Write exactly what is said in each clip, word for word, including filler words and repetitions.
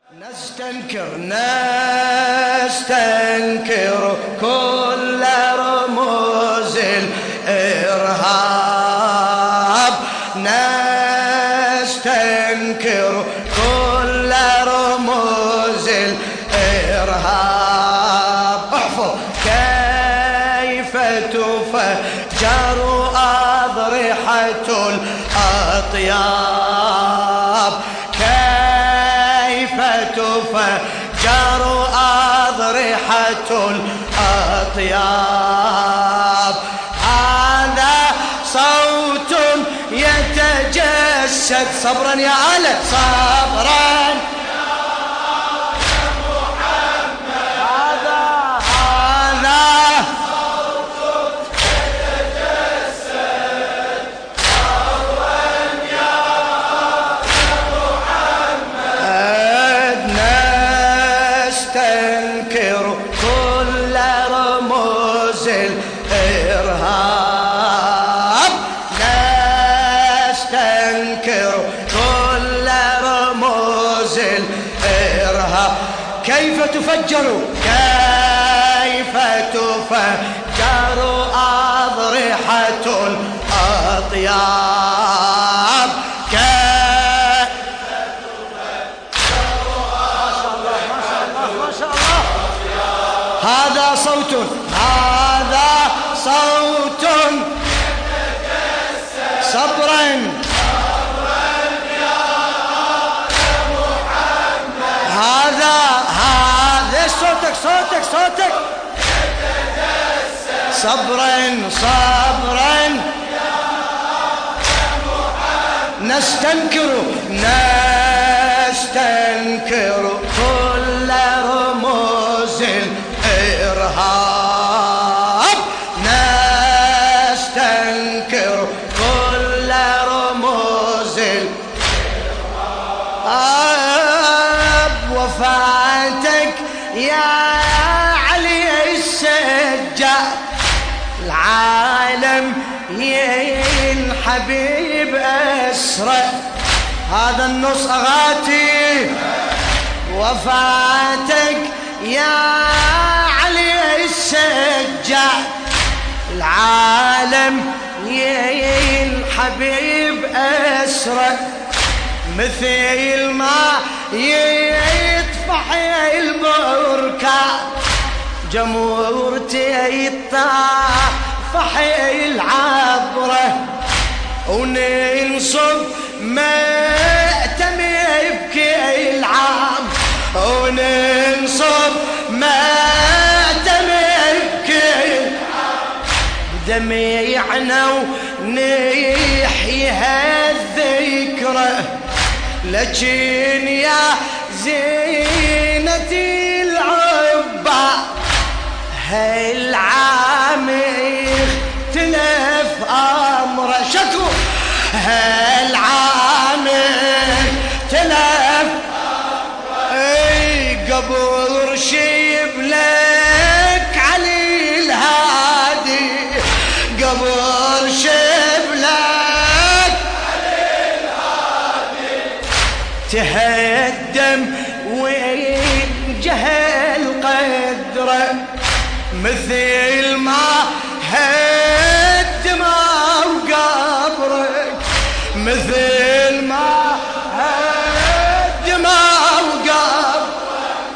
نستنكر نستنكر كل رموز الإرهاب، نستنكر كل رموز الإرهاب. احفظ كيف تفجر أضرحة الأطياب، كيف تفجر أضرحة الأطياب. هذا صوت يتجسد، صبرا يا آله صبرا يا محمد. هذا هذا صوت يتجسد، صبرا يا محمد. نستنكر كل رموز الإرهاب، نستنكر كل رموز الإرهاب. كيف تفجر كيف تفجر أضرحة الأطياب، كيف تفجر أضرحة الأطياب. هذا صوت هذا صوت يتجسد، صبرا هذا هذا صوتك صوتك صوتك يتجسد، صبرا صبرا يا محمد. نستنكر نستنكر كل رموز الإرهاب، نستنكر كل رموز الإرهاب. وفاتك يا علي السجاد، العالم الحبيب أسرى. هذا النص أغاتي. وفاتك يا علي السجاد، العالم الحبيب أسرى. مثل ما يطفح البركة جمهورتي يطفح العبرة، وننصب مأتم يبكي العام، وننصب مأتم يبكي دميعنا ونحيي هالذكرى. لكن يا زينة العبا هالعام اختلف أمره، شكو هالعام اختلف أمره. اي قبر شيب لك علي الهادي، قبر شيب لك تهدم وجهل قدره، مثل ما هدم وقبرك، مثل ما هدم وقبرك.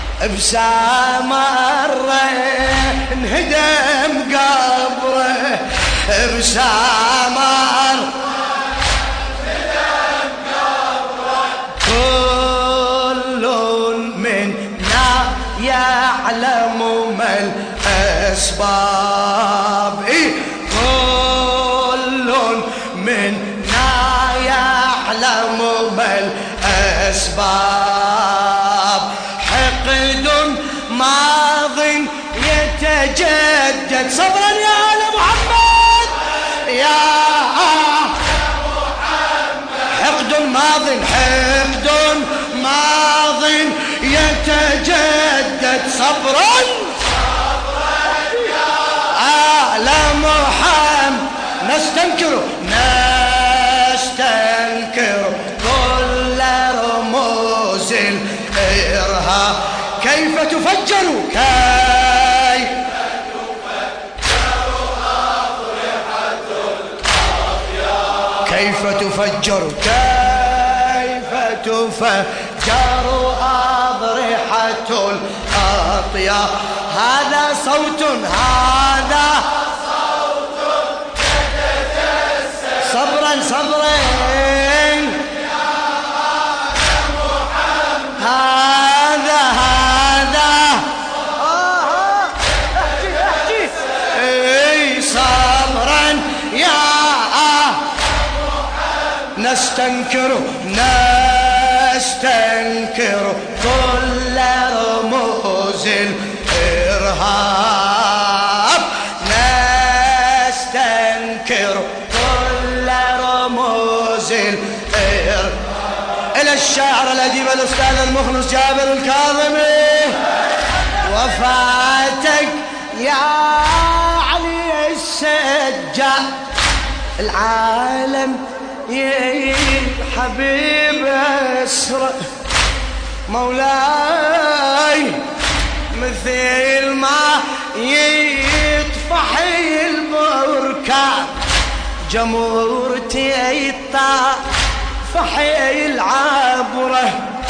بسامره انهدم قبره، بسامره يعلم ما الأسباب. إيه؟ كل منا يعلم ما الأسباب. حقد ماض يتجدد، صبرا يا آل محمد يا محمد. حقد ماض حقد ماض يتجدد، صبرا صبرا يا آل محمد. نستنكر نستنكر كل رموز إرهاب. كيف تفجر كيف كيف تفجر كيف تفجر أضرحة الأطيار. هذا صوت هذا صوت يتجسد. صبرا صبرا هذا هذا آه احكي احكي اي صبرا يا نستنكر نستنكر كل رموز الإرهاب. نستنكر كل رموز الإرهاب. إلى الشاعر الأديب الأستاذ المخلص جابر الكاظمي. وفاتك يا علي السجاد العالم يا حبيب أسرى مولاي مثل ما يطفح البركان جمهورتي يطفح العبره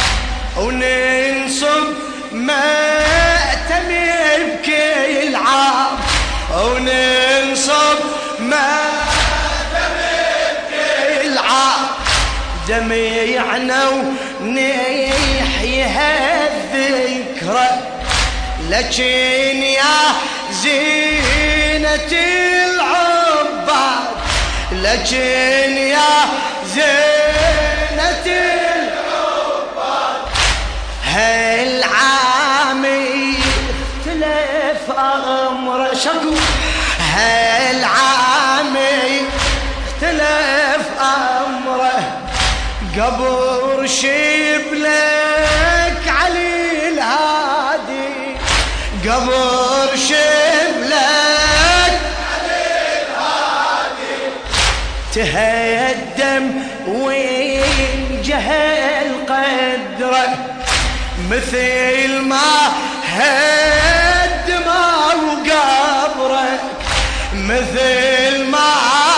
وننصب مأتم يبكي العاب وننصب مأتم يبكي العاب جميعنا ونحيي هالذكرى. لكن يا زينة العباد لكن يا زينة العباد هالعام يختلف أمره. شكو هالعام يختلف أمره. قبر شبلك علي الهادي قبر شبلك علي الهادي تهدم وينجهل قدره مثل ما هدموا قبرك مثل ما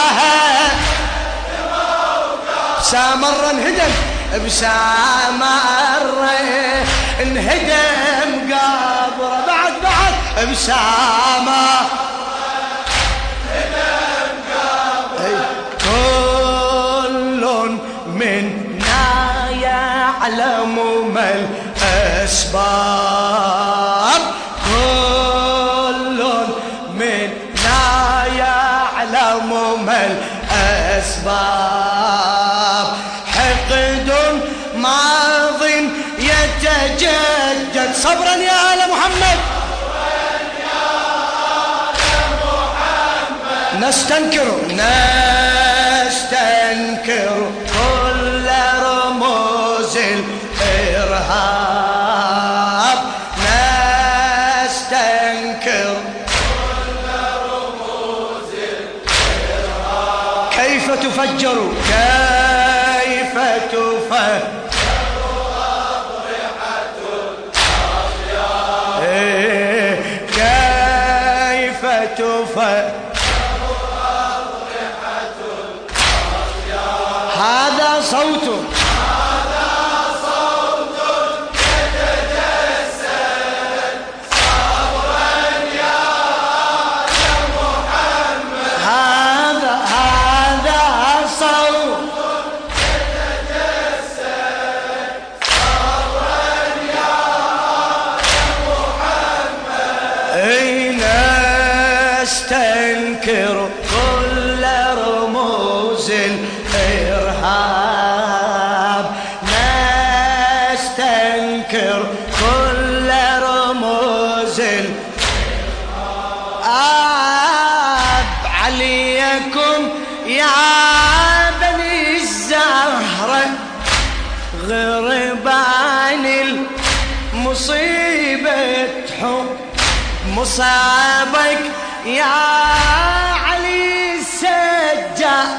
بسامر انهدم بسامر انهدم قبره بعد بعد بسامر انهدم قبره. كل منا يعلم ما الأسباب كل منا يعلم ما الأسباب. حقد ماض يتجدد. صبرا يا آل محمد نستنكر نستنكر كل رموز الإرهاب. نستنكر كل رموز الإرهاب. كيف تفجر كيف تفجر أضرحة الأطيار. كيف تفجر هذا صوت هذا صوت يتجسد. صبرا يا محمد هذا هذا صوت يتجسد. صبرا يا محمد. أين استنكر كل رموز الإرهاب. نستنكر كل رموز الإرهاب. عليكم يا بني الزهرة غربان المصيبة حب مصابك يا علي السجاد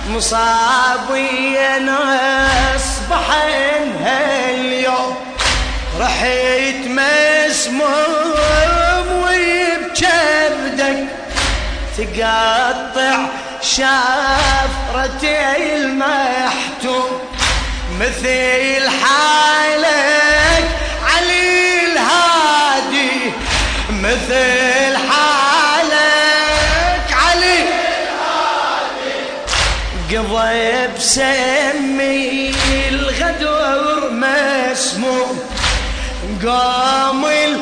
مصابي انا اصبح هاليوم رحيت مسموم وبجردك تقطع شفرتي المحتوم مثل حالك علي الهادي مثل حالك علي الهادي قضى بسمي الغدر مسموم قام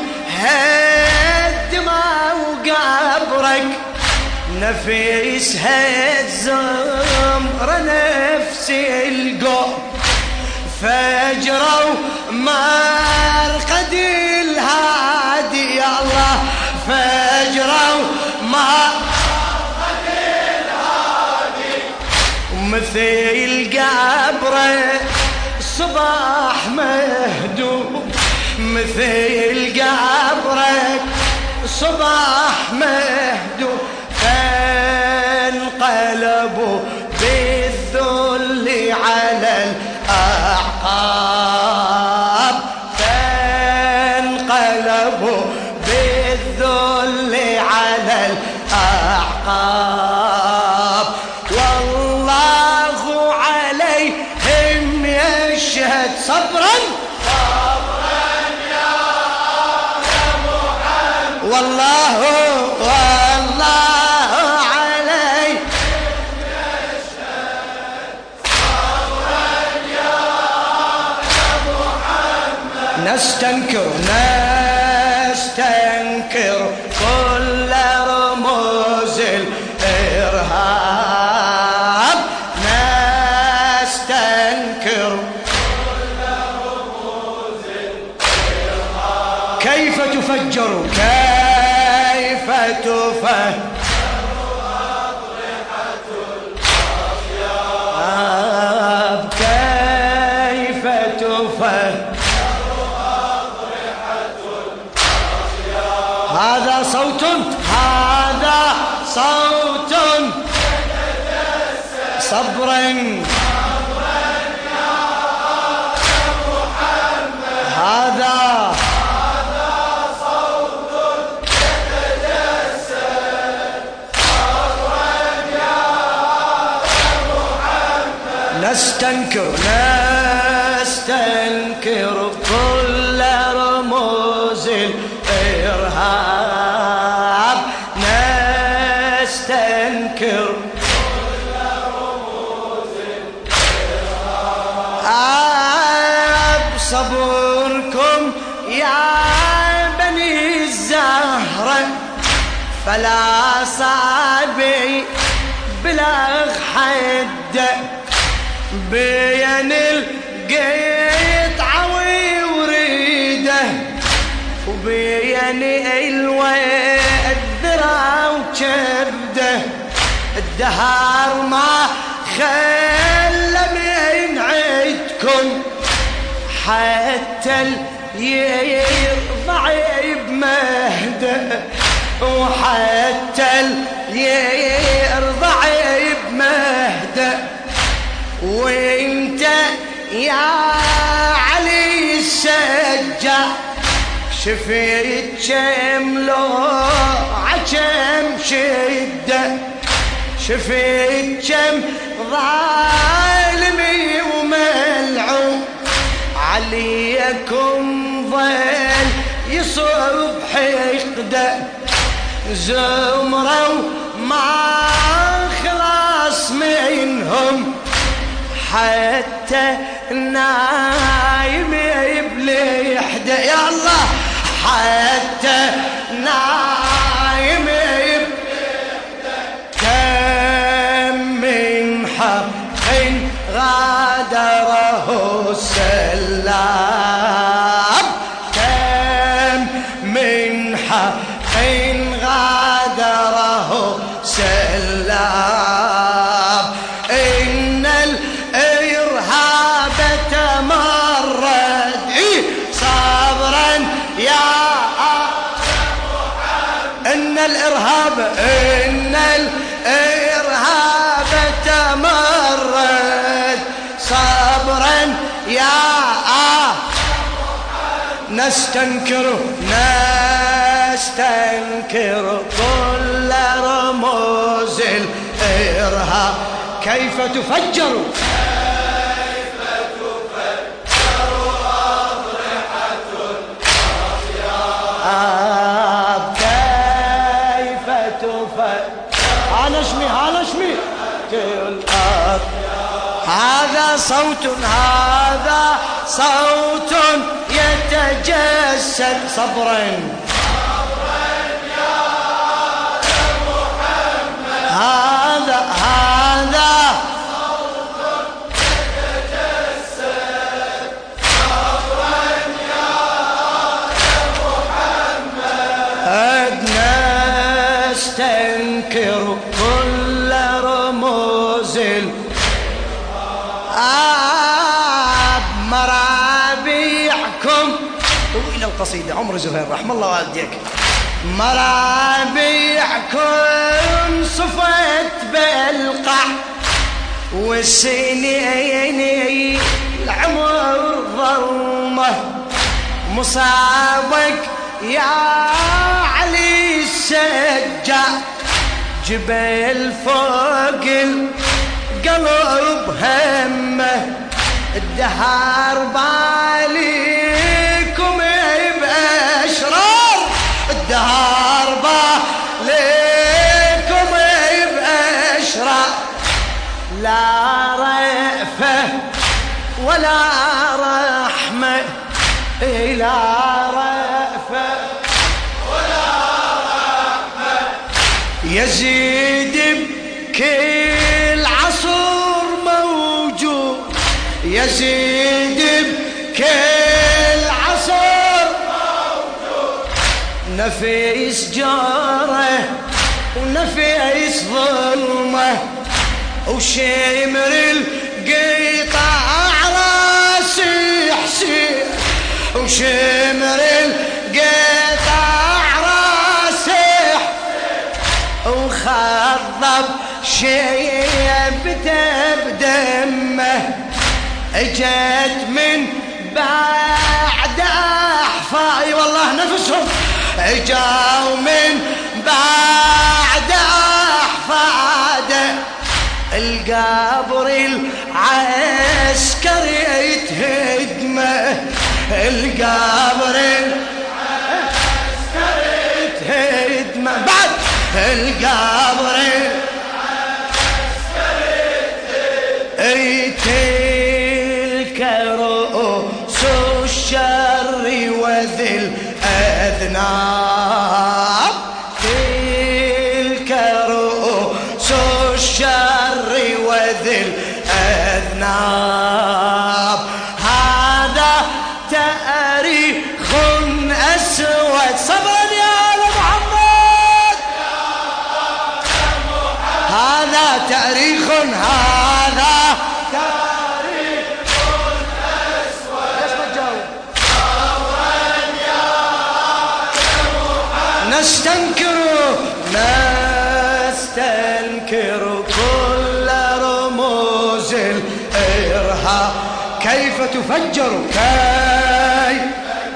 الهدمة وقبرك نفيس هالزمر نفس القوم فجروا مرقد الهادي يا الله فجروا مرقد الهادي ومثل قبره صباح مهدوم مثل قبرك صباح مهدوم فانقلبوا بالذل على الأعقاب فانقلبوا بالذل على الأعقاب والله عليهم يشهد صبرا صبرا يا محمد والله والله عليهم يشهد صبرا يا محمد نستنكر نستنكر كل رموز الإرهاب نستنكر كل رموز الإرهاب كيف تفجر كيف تفجر أضرحة الأصياب كيف تفجر هذا صوت هذا صوت صبرا هذا هذا صوت يتجسد صبرا يا محمد نستنكر نستنكر كل رموز الإرهاب نستنكر كل رموز الإرهاب صبركم يا بني الزهرة فلا صعبي بلغ حد بين القطع ويريده وبين الوذرة وكبده الدهر ما خلى من عدكم حتى يرضع بمهده وحتى يرضع بمهده وانت يا علي السجاد شفيت كم لوعة كم شدة شفيت كم ظالمي وملعون عليكم ظل يصب حقده زمرة وما خلاص منهم حتى النايم بلحده يا الله حتى نايم بلحده كم من حق غادره السلام كم من حق غادره سلام إن الإرهاب تمرد صبرا يا نستنكر نستنكر كل رموز الإرهاب كيف تفجر كيف تفجر أضرحة الأطياب كيف تفجر هانشمي هانشمي الأرض. هذا صوت هذا صوت يتجسد صبرا هذا هذا صوت يتجسد صبرا يا محمد نستنكر كل رموز الآب مرابيعكم. وإلى القصيدة عمر زهير رحم الله والديك. مرابيعكم صفت بالقع والسنين العمر ظلمه مصابك يا علي السجا جبل فوق القلب همه الدهر باليكم بأشرار الدهر باليكم بأشرار لا رأفة ولا رحمة لا رأفة ولا رحمة يزيد بكل عصر موجود يزيد بكل عصر موجود نفيس جاره ونفيس ظلمه وشمر القطع راسي حسين وشمر القطع راسي وخضب شيبته بدمه اجت من بعد احفاي والله نفسهم اجاوا من بعد احفاده القبر العسكري يتهدمه القبر العسكري يتهدمه بعد القبر العسكري تلك رؤوس الشر وذي الأذناب تلك رؤوس الشر وذي الأذناب هذا تاريخ أسود صبرا يا محمد هذا تاريخ هذا تاريخ أسود ليش ما تجاوب صبرا يا محمد نستنكر نستنكر كل رموز الإرهاب كيف تفجر كيف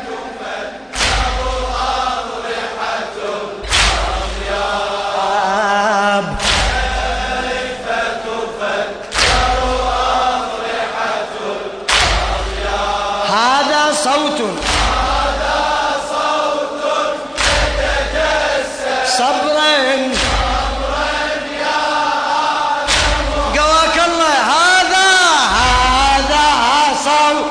هذا صوت هذا صوت يتجسد صبرا صبرا يا قواك الله هذا هذا صوت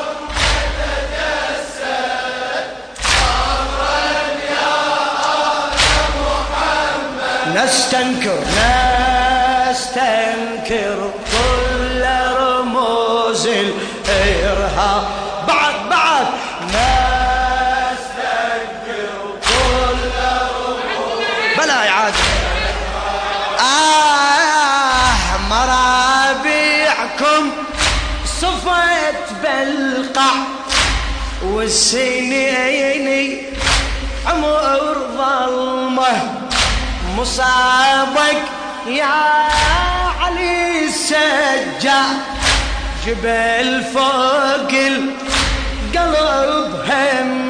يتجسد صبرا يا محمد نستنكر نستنكر كل رموز الإرهاب بعد بعد نستنكر كل رموز بلا إعادة آه مرابيعكم صفت بالقع والسنين عمر ظلمه مصابك يا علي السجا جبل فوق القلب هم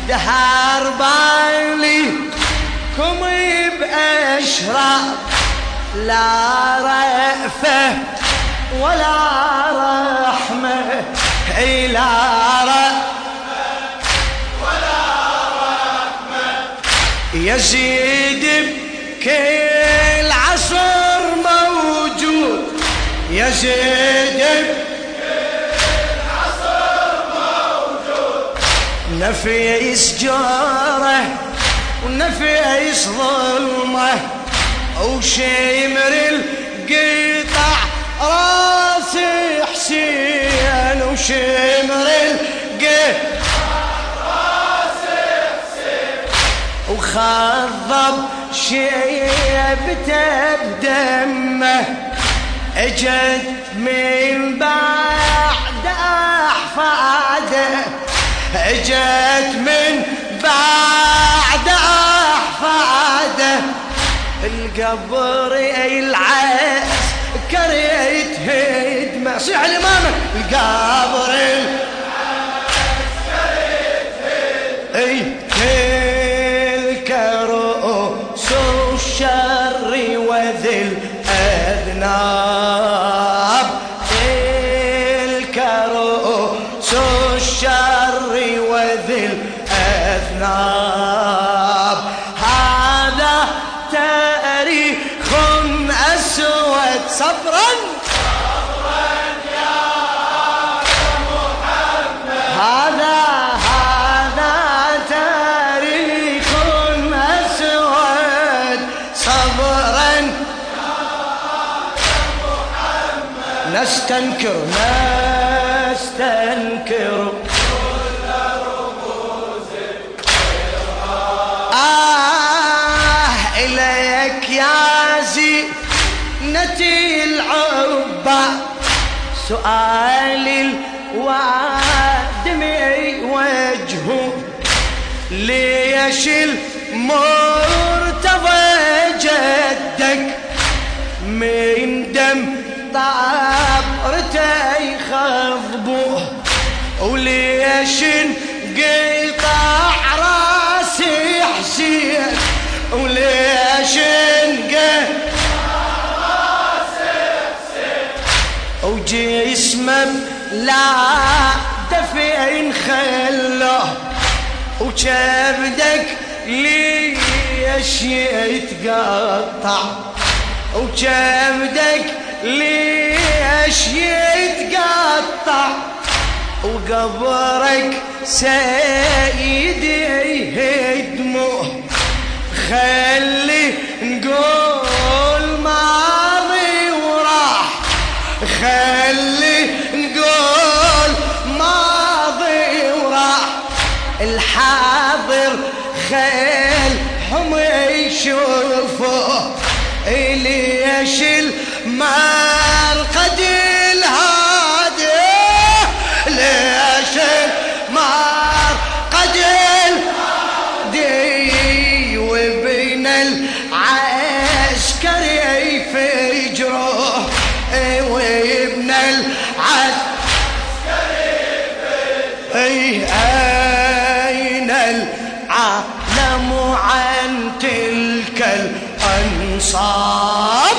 دهر بالي كم بأشرار لا رأفة ولا رحمة إلا رأفة ولا رحمة يزيد بكل عصر موجود يزيد بكل عصر موجود نفيس جاره ونفيس ظلمه وشمر القطع راس حسين وشمر القطع راس حسين وخضب شيبته بدمه اجت من بعد احفاده اجت من بعد احفاده القبر العز كريت هدمه صيح الامامه القبر العز كريت هدمه اي تلك رؤوس الشر وذي الاذناب تلك رؤوس الشر وذي الاذناب هذا تاريخ أسود صبرا صبرا يا محمد هذا هذا تاريخ أسود صبرا يا محمد نستنكر نستنكر كل رموز آه إليك يا زينتي العبا سؤال الوادمي وجهه ليش المرتضى جدك من دم طابرته يخضبه وليش انقطع راسي حسين وليش انقطع راسي حسين وجسمه لا دفن خله وكبدك ليش يتقطع وكبدك ليش يتقطع وقبرك سيدي يهدمه خلي نقول ماضي وراح خلي نقول ماضي وراح الحاضر خيلهم يشوفوا ليش المرقد الهادي ليش المرقد الهادي وبين العسكر يفجروه وابن العسكر يفجروه أين العالم عن تلك الأنصاب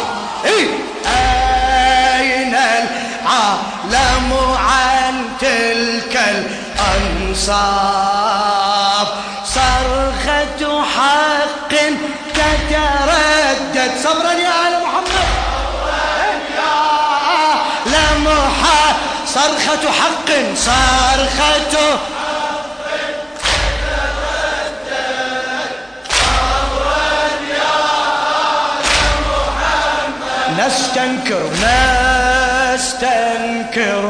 أين العالم عن تلك الأنصاب صرخة حق تتردد صبرا يا آل محمد يا آل محمد صرخة حق صرخة نستنكر نستنكر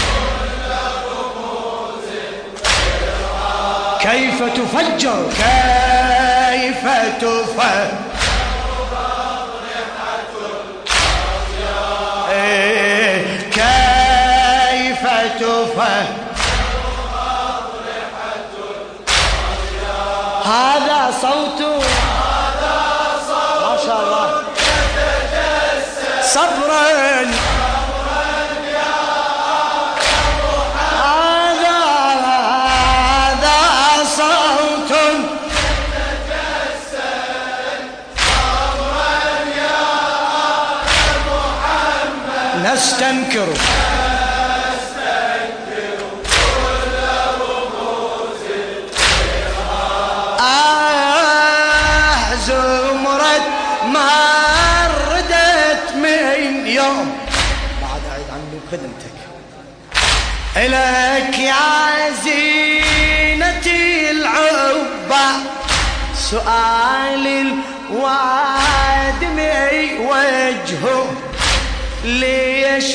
كيف تفجر كيف تفجر إيه كيف تفجر هذا صوت ما شاء الله صبرا هذا هذا صوت نستنكر آه زمرة ما ردت من يوم بعد أعيد عني بخدمتك إلك يا زينتي العبة سؤال الوادمي وجهه ليش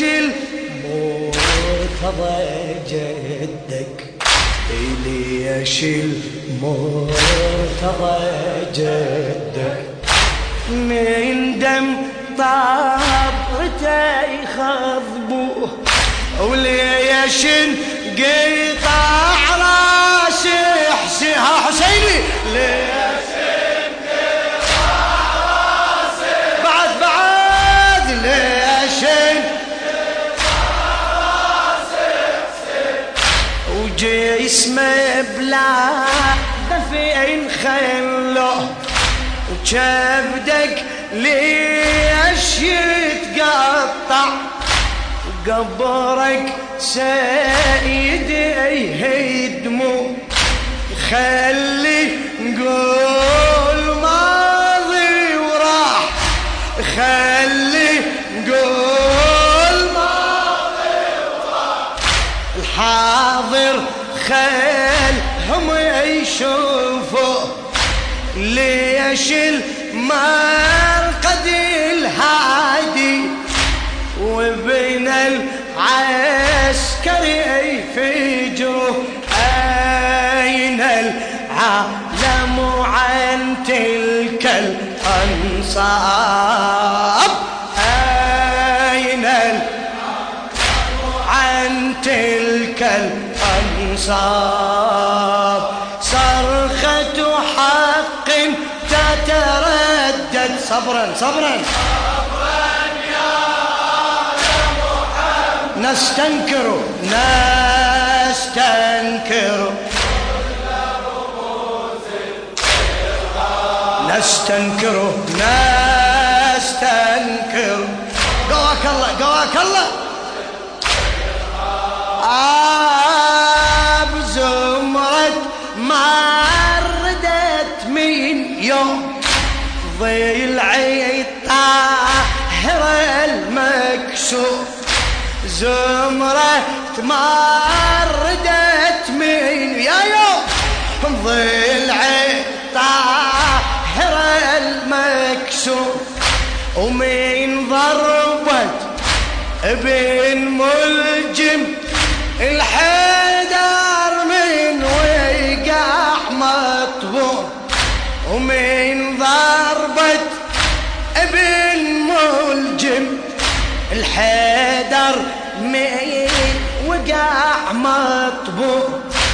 المرتضى جدك ليش المرتضى جدك من دم طابته يخضبوه وليش انقطع راسي حسين ها حسيني ليش انقطع راسي بعد بعد ليش انقطع راسي حسين وجسمه بلا دفين خله وكبدك ليش يتقطع قبرك سيدي يهدمو خلي نقول ماضي وراح خلي نقول ماضي وراح الحاضر خلهم يشوفوا ليش المرقد الهادي وبين العسكري يفجروا أين العالم عن تلك الأنصاب أين العالم عن تلك الأنصاب صرخة حق تتردد صبرا صبرا نستنكر نستنكر نستنكر نستنكر قواك الله قواك الله آب زمرة ما ردت من يوم ضلعي طاهر المكسور زمرة ما ردت من يا يوم ضلعي طاهر المكسور ومن ضربت ابن ملجم الحيدر من وقع مطبوع ومن ضربت ابن ملجم الحيدر من وقع مطبوع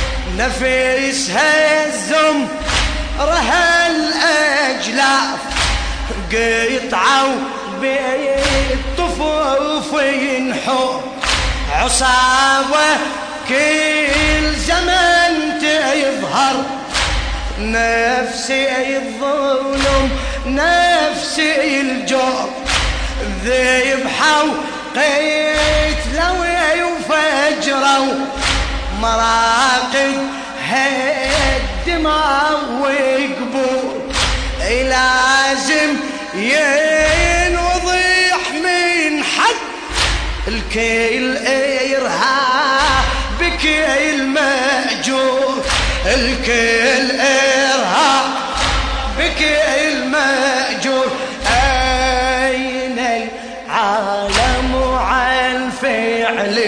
نفسها الزم رها الأجلاف قطعوا بالطفوف ينحو عصابة كل زمن تظهر نفسي الظلم نفسي الجور ذبحوا قتلوا وفجروا مراقد هالدماء وقبور لازم ينوضح من حد الكيل إرهاب بكيل مأجور الكيل إرهاب بكيل مأجور أين العالم عن فعل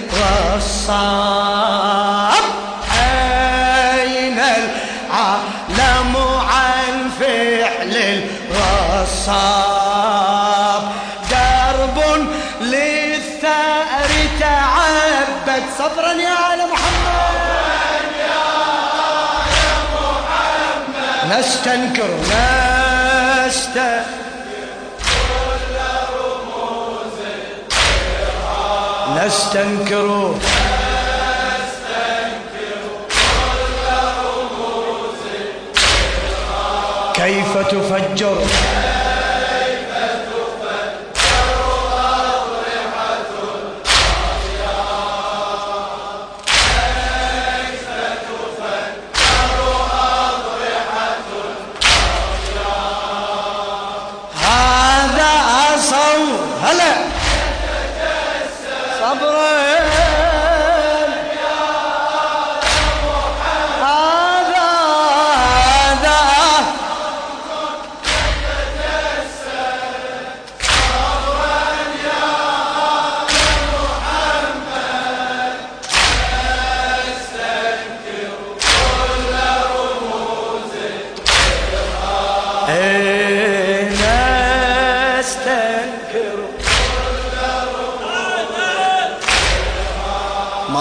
الرصاب أين العالم عن فعل الرصاب درب للثأر تعبد صبرا يا آل محمد يا آل محمد نستنكر نستنكر نستنكر كيف تفجر كيف تفجر أضرحة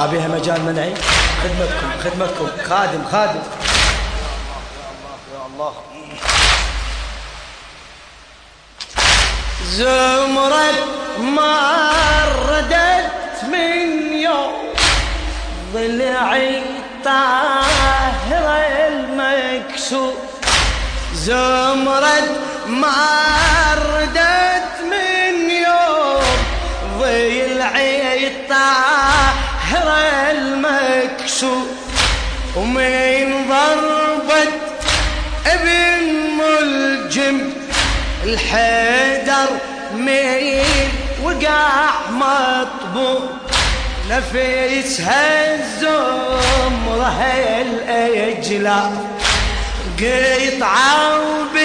ما بها مجال منعي. خدمتكم خدمتكم خادم خادم. يا الله زمرة ما ردت من يوم ضلعي طاهر المكسور. زمرة ما ردت من يوم ضلعي طاهر المكسور. ومن ضربة ابن ملجم الحيدر ميل وقع مطبوع. نفسها الزمرة الأجلاء قطعة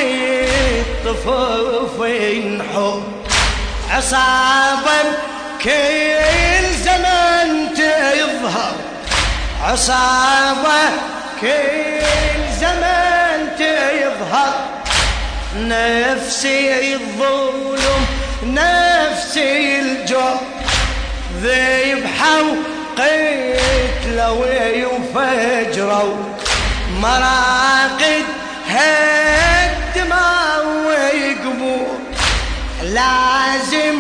بالطفوف ينحو. عصابة كل زمان تظهر عصابة كل زمان تظهر. نفسي الظلم نفسي الجوع ذبحوا قتلوا وفجروا. مراقد هالدماء ويقبور لازم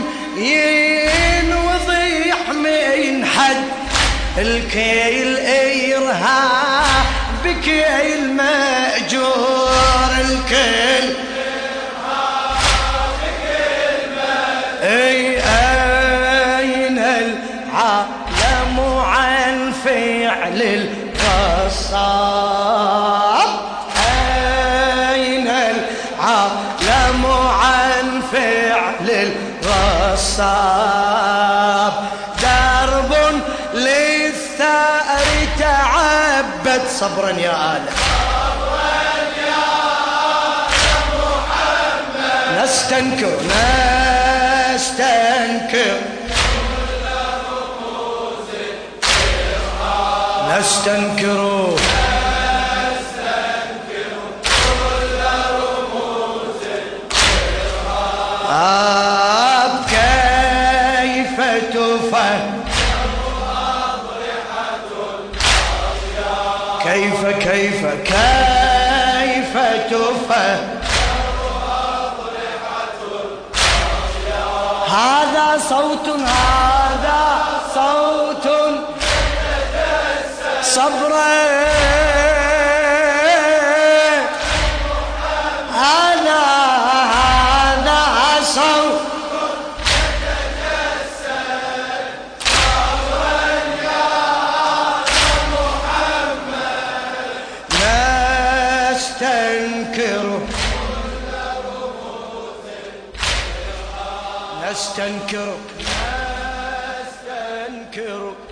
ينوضح من حد. الكيل إرهاب بكيل مأجور. الكيل إرهاب بكيل مأجور. أين العالم عن فعل القصاب. أين العالم عن فعل الغصاب. درب للثأر تعبد. صبرا يا آل صبرا يا آل محمد. نستنكر نستنكر نستنكر نستنكر كل رموز الإرهاب. كيف تفهم كيف كيف كيف تفهم. هذا صوت هذا صوت صبرا. هذا هذا صوت صبرا يا محمد. نستنكر نستنكر نستنكر